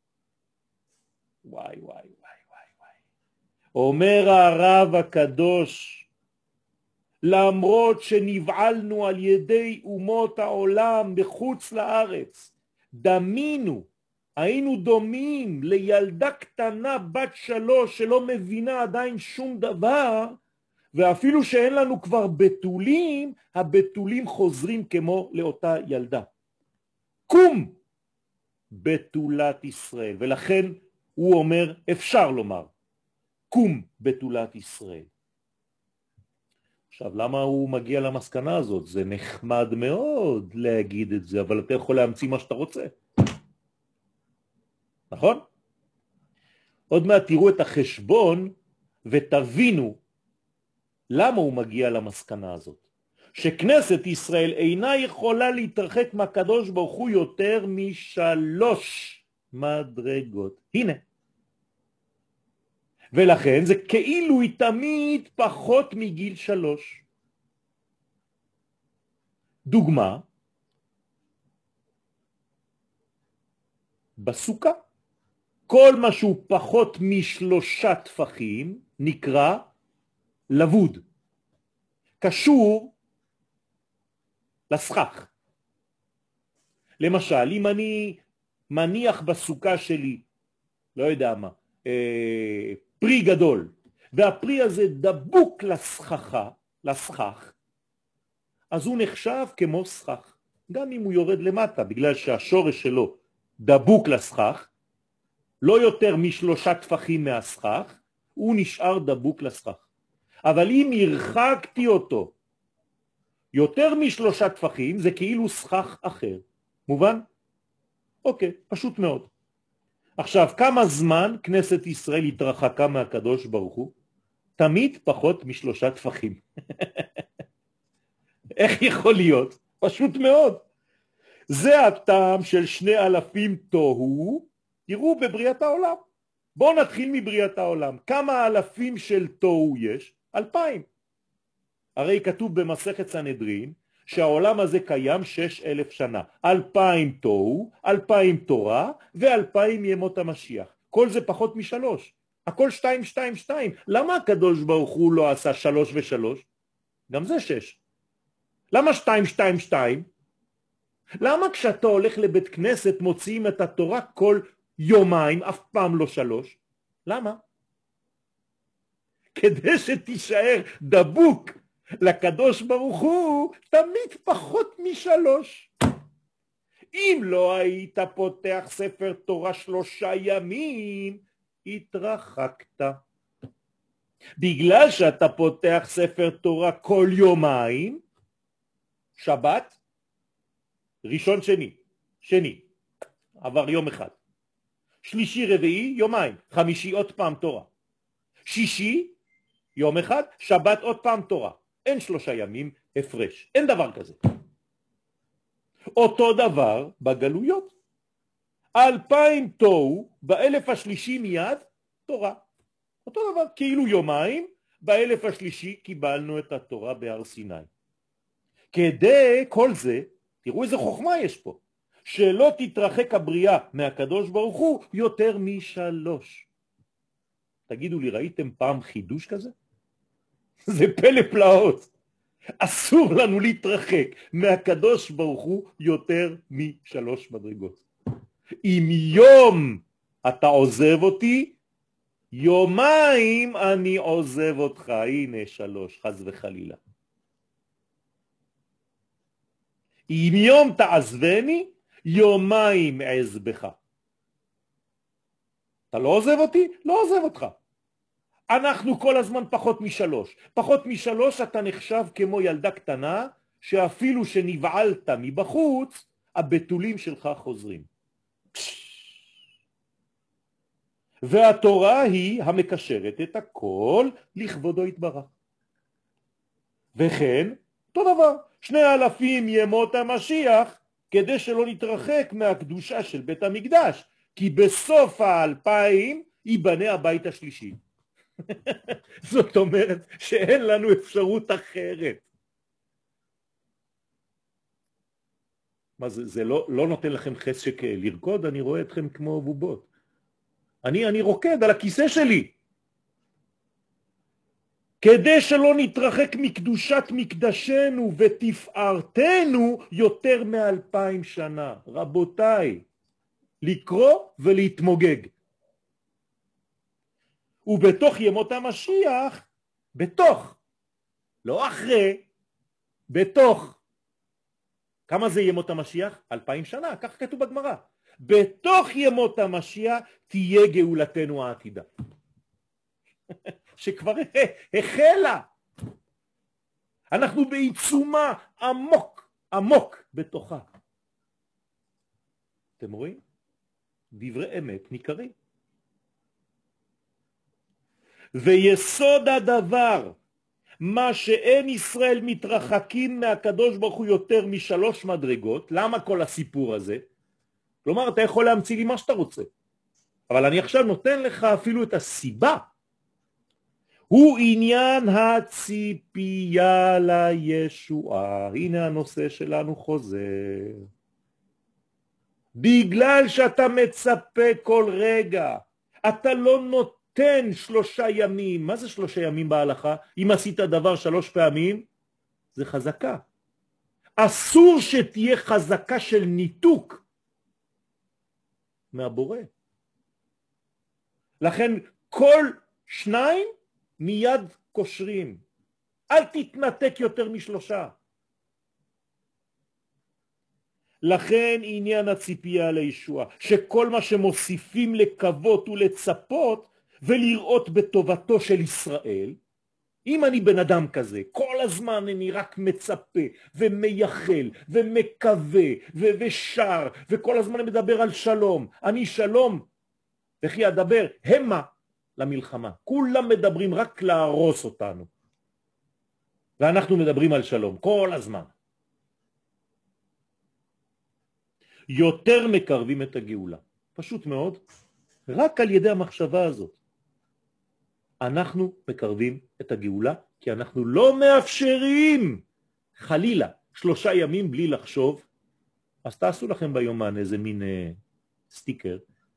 וואי וואי וואי וואי וואי. אומר הרב הקדוש, למרות שנבעלנו על ידי אומות העולם בחוץ לארץ, דמינו, היינו דומים לילדה קטנה בת שלוש שלא מבינה עדיין שום דבר, ואפילו שאין לנו כבר בתולים, הבתולים חוזרים כמו לאותה ילדה. קום בתולת ישראל, ולכן הוא אומר, אפשר לומר, קום בתולת ישראל. עכשיו, למה הוא מגיע למסקנה הזאת? זה נחמד מאוד להגיד את זה, אבל אתה יכול להמציא מה שאתה רוצה. נכון? עוד מעט תראו את החשבון ותבינו למה הוא מגיע למסקנה הזאת. שכנסת ישראל אינה יכולה להתרחק מהקדוש ברוך הוא יותר משלוש מדרגות. הנה. ולכן זה כאילו היא תמיד פחות מגיל שלוש. דוגמה, בסוכה, כל מה שהוא פחות משלושה טפחים נקרא לבוד, קשור לסכך. למשל, אם אני מניח בסוכה שלי, לא יודע מה, אה, פרי גדול, והפרי הזה דבוק לסככה, לסכך, אז הוא נחשב כמו סכך, גם אם הוא יורד למטה, בגלל שהשורש שלו דבוק לסכך, לא יותר משלושה טפחים מהסכך, הוא נשאר דבוק לסכך. אבל אם הרחקתי אותו יותר משלושה טפחים, זה כאילו סכך אחר. מובן? אוקיי, פשוט מאוד. עכשיו, כמה זמן כנסת ישראל התרחקה מהקדוש ברוך הוא? תמיד פחות משלושה טפחים. איך יכול להיות? פשוט מאוד. זה הטעם של שני אלפים תוהו, תראו בבריאת העולם. בואו נתחיל מבריאת העולם. כמה אלפים של תוהו יש? אלפיים. הרי כתוב במסכת סנהדרין שהעולם הזה קיים שש אלף שנה. אלפיים תוהו, אלפיים תורה ואלפיים ימות המשיח. כל זה פחות משלוש. הכל שתיים, שתיים, שתיים. למה הקדוש ברוך הוא לא עשה שלוש ושלוש? גם זה שש. למה שתיים, שתיים, שתיים? למה כשאתה הולך לבית כנסת מוציאים את התורה כל יומיים, אף פעם לא שלוש? למה? כדי שתישאר דבוק לקדוש ברוך הוא תמיד פחות משלוש. אם לא היית פותח ספר תורה שלושה ימים, התרחקת. בגלל שאתה פותח ספר תורה כל יומיים, שבת, ראשון שני, שני, עבר יום אחד. שלישי רביעי, יומיים, חמישי עוד פעם תורה. שישי, יום אחד, שבת עוד פעם תורה. אין שלושה ימים הפרש, אין דבר כזה. אותו דבר בגלויות. אלפיים תוהו, באלף השלישי מיד תורה. אותו דבר, כאילו יומיים, באלף השלישי קיבלנו את התורה בהר סיני. כדי כל זה, תראו איזה חוכמה יש פה, שלא תתרחק הבריאה מהקדוש ברוך הוא יותר משלוש. תגידו לי, ראיתם פעם חידוש כזה? זה פלא פלאות. אסור לנו להתרחק מהקדוש ברוך הוא יותר משלוש מדרגות. אם יום אתה עוזב אותי, יומיים אני עוזב אותך. הנה שלוש, חס וחלילה. אם יום תעזבני, יומיים אעזבך. אתה לא עוזב אותי? לא עוזב אותך. אנחנו כל הזמן פחות משלוש. פחות משלוש אתה נחשב כמו ילדה קטנה, שאפילו שנבעלת מבחוץ, הבתולים שלך חוזרים. והתורה היא המקשרת את הכל לכבודו יתברך. וכן, אותו דבר, שני אלפים ימות המשיח, כדי שלא נתרחק מהקדושה של בית המקדש, כי בסוף האלפיים ייבנה הבית השלישי. זאת אומרת שאין לנו אפשרות אחרת. מה זה, זה לא, לא נותן לכם חשק לרקוד? אני רואה אתכם כמו בובות. אני, אני רוקד על הכיסא שלי. כדי שלא נתרחק מקדושת מקדשנו ותפארתנו יותר מאלפיים שנה. רבותיי, לקרוא ולהתמוגג. ובתוך ימות המשיח, בתוך, לא אחרי, בתוך. כמה זה ימות המשיח? אלפיים שנה, כך כתוב בגמרא. בתוך ימות המשיח תהיה גאולתנו העתידה. שכבר החלה. אנחנו בעיצומה עמוק, עמוק בתוכה. אתם רואים? דברי אמת ניכרים. ויסוד הדבר, מה שאין ישראל מתרחקים מהקדוש ברוך הוא יותר משלוש מדרגות. למה כל הסיפור הזה? כלומר, אתה יכול להמציא לי מה שאתה רוצה, אבל אני עכשיו נותן לך אפילו את הסיבה. הוא עניין הציפייה לישועה. הנה הנושא שלנו חוזר. בגלל שאתה מצפה כל רגע, אתה לא נותן שלושה ימים. מה זה שלושה ימים בהלכה? אם עשית דבר שלוש פעמים, זה חזקה. אסור שתהיה חזקה של ניתוק מהבורא. לכן כל שניים מיד קושרים. אל תתנתק יותר משלושה. לכן עניין הציפייה לישועה, שכל מה שמוסיפים לקוות ולצפות ולראות בטובתו של ישראל, אם אני בן אדם כזה, כל הזמן אני רק מצפה ומייחל ומקווה ו- ושר, וכל הזמן מדבר על שלום, אני שלום, וכי אדבר המה למלחמה. כולם מדברים רק להרוס אותנו, ואנחנו מדברים על שלום כל הזמן. יותר מקרבים את הגאולה, פשוט מאוד, רק על ידי המחשבה הזאת. אנחנו מקרבים את הגאולה, כי אנחנו לא מאפשרים חלילה שלושה ימים בלי לחשוב. אז תעשו לכם ביומן איזה מין אה, סטיקר,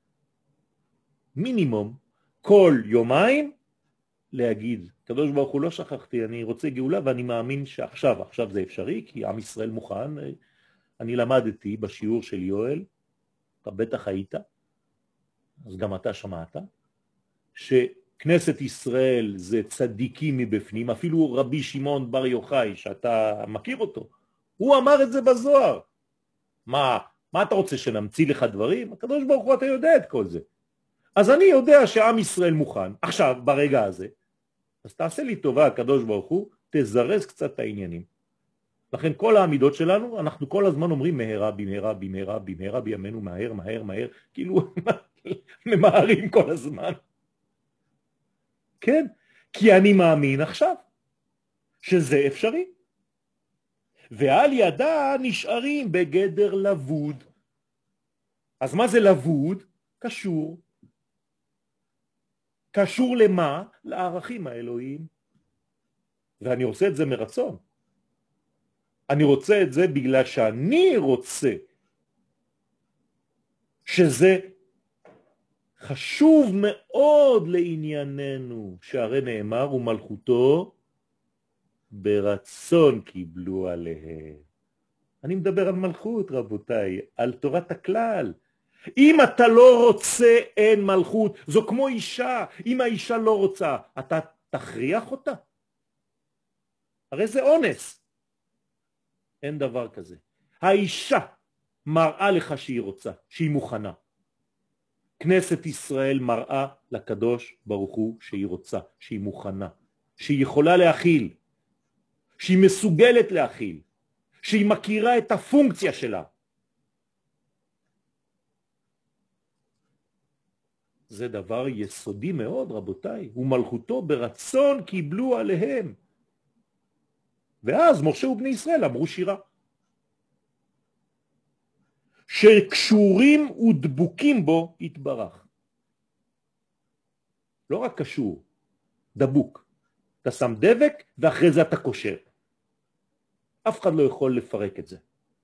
מינימום כל יומיים להגיד, קדוש ברוך הוא לא שכחתי, אני רוצה גאולה ואני מאמין שעכשיו, עכשיו זה אפשרי, כי עם ישראל מוכן. אני למדתי בשיעור של יואל, אתה בטח היית, אז גם אתה שמעת, שכנסת ישראל זה צדיקים מבפנים. אפילו רבי שמעון בר יוחאי, שאתה מכיר אותו, הוא אמר את זה בזוהר. מה, מה אתה רוצה, שנמציא לך דברים? הקדוש ברוך הוא, אתה יודע את כל זה. אז אני יודע שעם ישראל מוכן, עכשיו, ברגע הזה, אז תעשה לי טובה, הקדוש ברוך הוא, תזרז קצת את העניינים. לכן כל העמידות שלנו, אנחנו כל הזמן אומרים מהרה, במהרה, במהרה, במהרה, בימינו, מהר, מהר, מהר, כאילו ממהרים כל הזמן. כן, כי אני מאמין עכשיו שזה אפשרי. ועל ידה נשארים בגדר לבוד. אז מה זה לבוד? קשור. קשור למה? לערכים האלוהיים. ואני עושה את זה מרצון. אני רוצה את זה בגלל שאני רוצה שזה חשוב מאוד לענייננו, שהרי נאמר ומלכותו ברצון קיבלו עליהם. אני מדבר על מלכות, רבותיי, על תורת הכלל. אם אתה לא רוצה, אין מלכות. זו כמו אישה. אם האישה לא רוצה, אתה תכריח אותה? הרי זה אונס. אין דבר כזה. האישה מראה לך שהיא רוצה, שהיא מוכנה. כנסת ישראל מראה לקדוש ברוך הוא שהיא רוצה, שהיא מוכנה, שהיא יכולה להכיל, שהיא מסוגלת להכיל, שהיא מכירה את הפונקציה שלה. זה דבר יסודי מאוד, רבותיי. ומלכותו ברצון קיבלו עליהם. ואז משה ובני ישראל אמרו שירה. שקשורים ודבוקים בו יתברך. לא רק קשור, דבוק. אתה שם דבק ואחרי זה אתה קושר. אף אחד לא יכול לפרק את זה.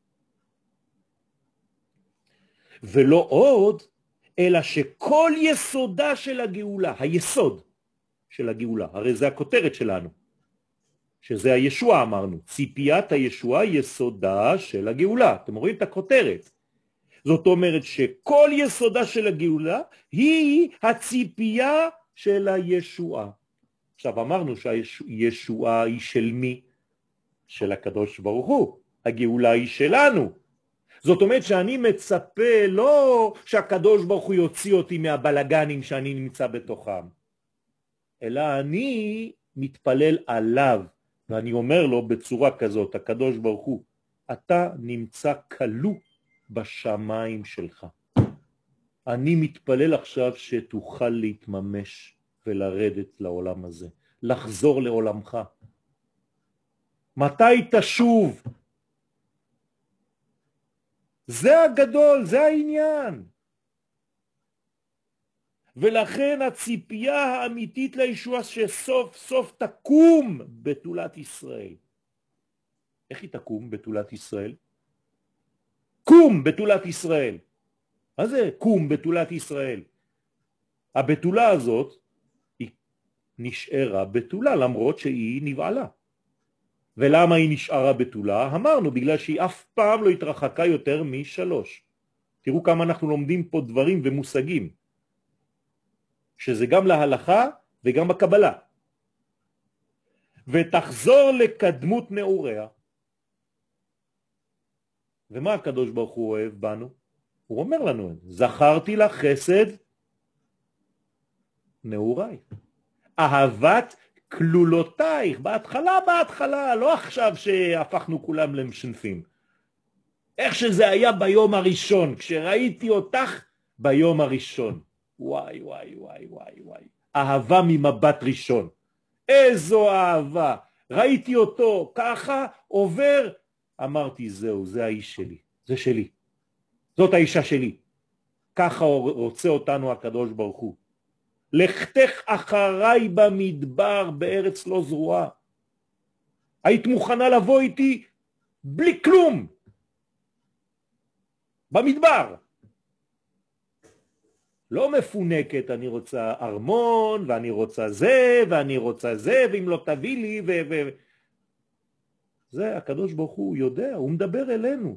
ולא עוד, אלא שכל יסודה של הגאולה, היסוד של הגאולה, הרי זה הכותרת שלנו, שזה הישוע אמרנו, ציפיית הישוע יסודה של הגאולה. אתם רואים את הכותרת. זאת אומרת שכל יסודה של הגאולה היא הציפייה של הישועה. עכשיו אמרנו שהישועה היא של מי? של הקדוש ברוך הוא. הגאולה היא שלנו. זאת אומרת שאני מצפה לא שהקדוש ברוך הוא יוציא אותי מהבלגנים שאני נמצא בתוכם, אלא אני מתפלל עליו, ואני אומר לו בצורה כזאת, הקדוש ברוך הוא, אתה נמצא כלוא בשמיים שלך. אני מתפלל עכשיו שתוכל להתממש ולרדת לעולם הזה, לחזור לעולמך. מתי תשוב? זה הגדול, זה העניין. ולכן הציפייה האמיתית לישועה שסוף סוף תקום בתולת ישראל. איך היא תקום בתולת ישראל? קום בתולת ישראל. מה זה קום בתולת ישראל? הבתולה הזאת היא נשארה בתולה למרות שהיא נבעלה. ולמה היא נשארה בתולה? אמרנו, בגלל שהיא אף פעם לא התרחקה יותר משלוש. תראו כמה אנחנו לומדים פה דברים ומושגים, שזה גם להלכה וגם בקבלה. ותחזור לקדמות נעוריה. ומה הקדוש ברוך הוא אוהב בנו? הוא אומר לנו, זכרתי לך חסד נעוריי. אהבת כלולותייך, בהתחלה, בהתחלה, לא עכשיו שהפכנו כולם למשנפים. איך שזה היה ביום הראשון, כשראיתי אותך ביום הראשון. וואי, וואי, וואי, וואי, וואי. אהבה ממבט ראשון. איזו אהבה. ראיתי אותו ככה, עובר, אמרתי, זהו, זה האיש שלי. זה שלי. זאת האישה שלי. ככה רוצה אותנו הקדוש ברוך הוא. לכתך אחריי במדבר בארץ לא זרועה. היית מוכנה לבוא איתי בלי כלום. במדבר. לא מפונקת, אני רוצה ארמון, ואני רוצה זה, ואני רוצה זה, ואם לא תביא לי, ו... ו... זה הקדוש ברוך הוא יודע, הוא מדבר אלינו.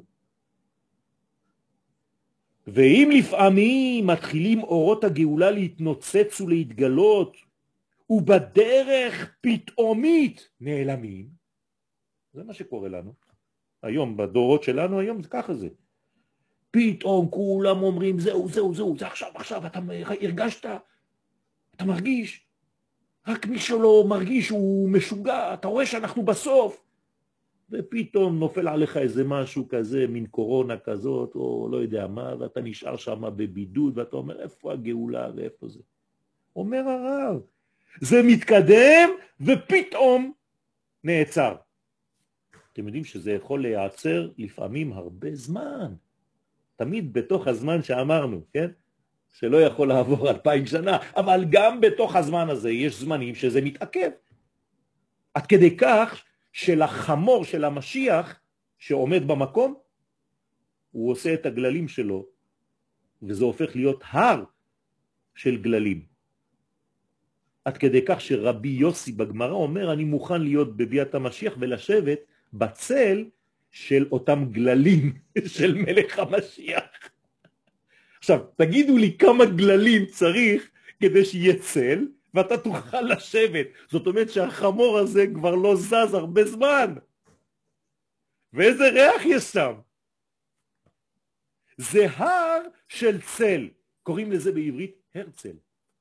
ואם לפעמים מתחילים אורות הגאולה להתנוצץ ולהתגלות, ובדרך פתאומית נעלמים, זה מה שקורה לנו. היום, בדורות שלנו, היום זה ככה זה. פתאום כולם אומרים, זהו, זהו, זהו, זה עכשיו, עכשיו, אתה הרגשת, אתה מרגיש, רק מי שלא מרגיש הוא משוגע, אתה רואה שאנחנו בסוף, ופתאום נופל עליך איזה משהו כזה, מין קורונה כזאת, או לא יודע מה, ואתה נשאר שם בבידוד, ואתה אומר, איפה הגאולה ואיפה זה? אומר הרב, זה מתקדם, ופתאום נעצר. אתם יודעים שזה יכול להיעצר לפעמים הרבה זמן. תמיד בתוך הזמן שאמרנו, כן? שלא יכול לעבור אלפיים שנה, אבל גם בתוך הזמן הזה יש זמנים שזה מתעכב. עד כדי כך של החמור של המשיח שעומד במקום, הוא עושה את הגללים שלו, וזה הופך להיות הר של גללים. עד כדי כך שרבי יוסי בגמרא אומר, אני מוכן להיות בביאת המשיח ולשבת בצל של אותם גללים של מלך המשיח. עכשיו, תגידו לי כמה גללים צריך כדי שיהיה צל, ואתה תוכל לשבת. זאת אומרת שהחמור הזה כבר לא זז הרבה זמן. ואיזה ריח יש שם? זה הר של צל. קוראים לזה בעברית הרצל.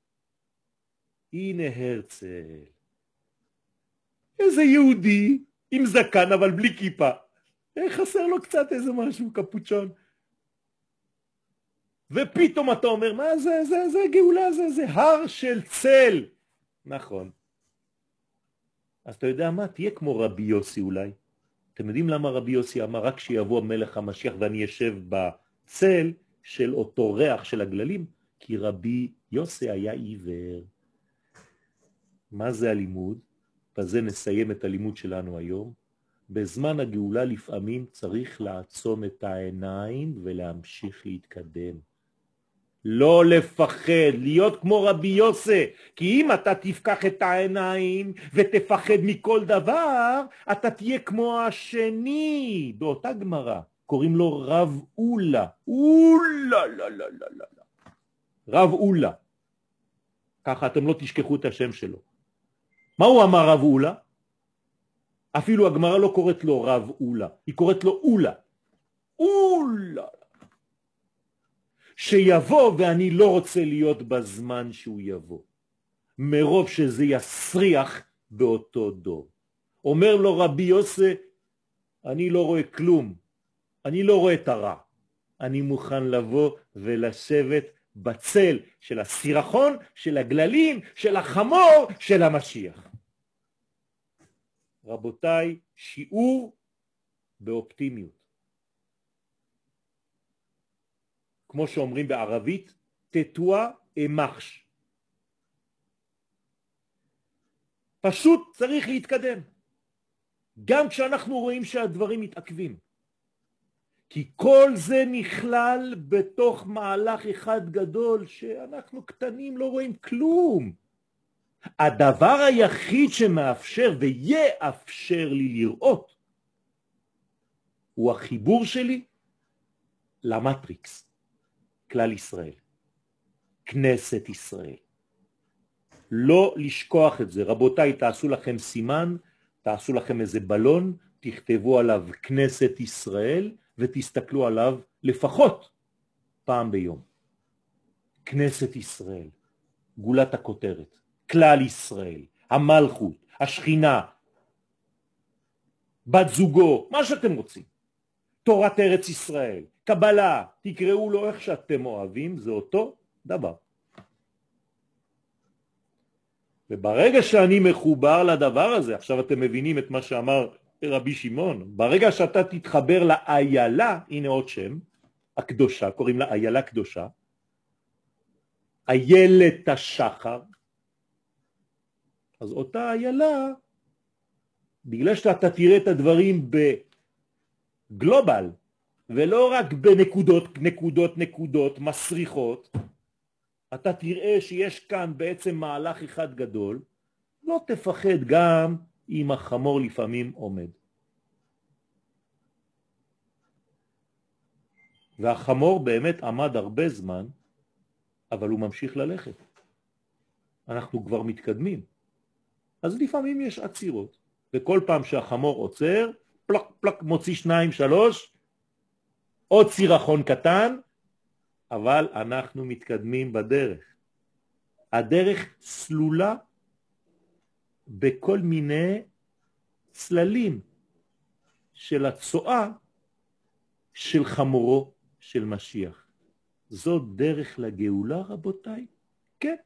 הנה הרצל. איזה יהודי עם זקן אבל בלי כיפה. חסר לו קצת איזה משהו, קפוצ'ון. ופתאום אתה אומר, מה זה, זה, זה גאולה, זה, זה הר של צל. נכון. אז אתה יודע מה? תהיה כמו רבי יוסי אולי. אתם יודעים למה רבי יוסי אמר רק שיבוא מלך המשיח ואני יושב בצל של אותו ריח של הגללים? כי רבי יוסי היה עיוור. מה זה הלימוד? בזה נסיים את הלימוד שלנו היום. בזמן הגאולה לפעמים צריך לעצום את העיניים ולהמשיך להתקדם. לא לפחד, להיות כמו רבי יוסי, כי אם אתה תפקח את העיניים ותפחד מכל דבר, אתה תהיה כמו השני. באותה גמרא קוראים לו רב אולה. אולה, לא, לא, לא, לא. רב אולה. ככה אתם לא תשכחו את השם שלו. מה הוא אמר רב אולה? אפילו הגמרא לא קוראת לו רב אולה, היא קוראת לו אולה. אולה. שיבוא ואני לא רוצה להיות בזמן שהוא יבוא. מרוב שזה יסריח באותו דור. אומר לו רבי יוסי, אני לא רואה כלום, אני לא רואה את הרע. אני מוכן לבוא ולשבת בצל של הסירחון, של הגללים, של החמור, של המשיח. רבותיי, שיעור באופטימיות. כמו שאומרים בערבית, תטוע אמחש. פשוט צריך להתקדם. גם כשאנחנו רואים שהדברים מתעכבים. כי כל זה נכלל בתוך מהלך אחד גדול שאנחנו קטנים לא רואים כלום. הדבר היחיד שמאפשר ויאפשר לי לראות הוא החיבור שלי למטריקס, כלל ישראל, כנסת ישראל. לא לשכוח את זה. רבותיי, תעשו לכם סימן, תעשו לכם איזה בלון, תכתבו עליו כנסת ישראל ותסתכלו עליו לפחות פעם ביום. כנסת ישראל, גולת הכותרת, כלל ישראל, המלכות, השכינה, בת זוגו, מה שאתם רוצים. תורת ארץ ישראל, קבלה, תקראו לו איך שאתם אוהבים, זה אותו דבר. וברגע שאני מחובר לדבר הזה, עכשיו אתם מבינים את מה שאמר רבי שמעון, ברגע שאתה תתחבר לאיילה, הנה עוד שם, הקדושה, קוראים לה איילה קדושה, איילת השחר, אז אותה איילה, בגלל שאתה תראה את הדברים בגלובל, ולא רק בנקודות, נקודות, נקודות, מסריחות, אתה תראה שיש כאן בעצם מהלך אחד גדול, לא תפחד גם אם החמור לפעמים עומד. והחמור באמת עמד הרבה זמן, אבל הוא ממשיך ללכת. אנחנו כבר מתקדמים. אז לפעמים יש עצירות, וכל פעם שהחמור עוצר, פלק פלק מוציא שניים שלוש, עוד סירחון קטן, אבל אנחנו מתקדמים בדרך. הדרך סלולה בכל מיני צללים של הצועה של חמורו של משיח. זו דרך לגאולה, רבותיי? כן.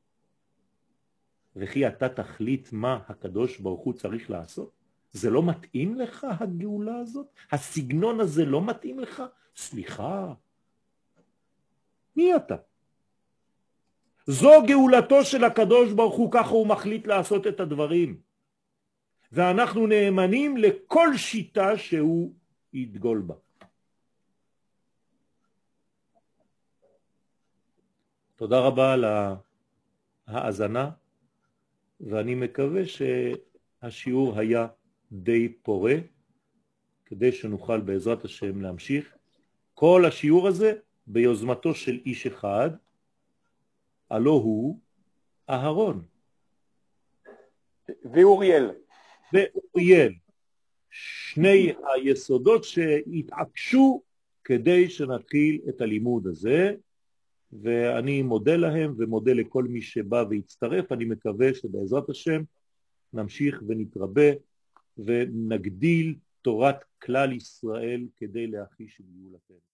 וכי אתה תחליט מה הקדוש ברוך הוא צריך לעשות? זה לא מתאים לך הגאולה הזאת? הסגנון הזה לא מתאים לך? סליחה. מי אתה? זו גאולתו של הקדוש ברוך הוא, ככה הוא מחליט לעשות את הדברים. ואנחנו נאמנים לכל שיטה שהוא ידגול בה. תודה רבה על ההאזנה, ואני מקווה שהשיעור היה די פורה, כדי שנוכל בעזרת השם להמשיך. כל השיעור הזה ביוזמתו של איש אחד, הלא הוא אהרון. ואוריאל. ואוריאל. שני היסודות שהתעקשו כדי שנתחיל את הלימוד הזה, ואני מודה להם ומודה לכל מי שבא והצטרף. אני מקווה שבעזרת השם נמשיך ונתרבה ונגדיל תורת כלל ישראל כדי להחיש את גאולתנו.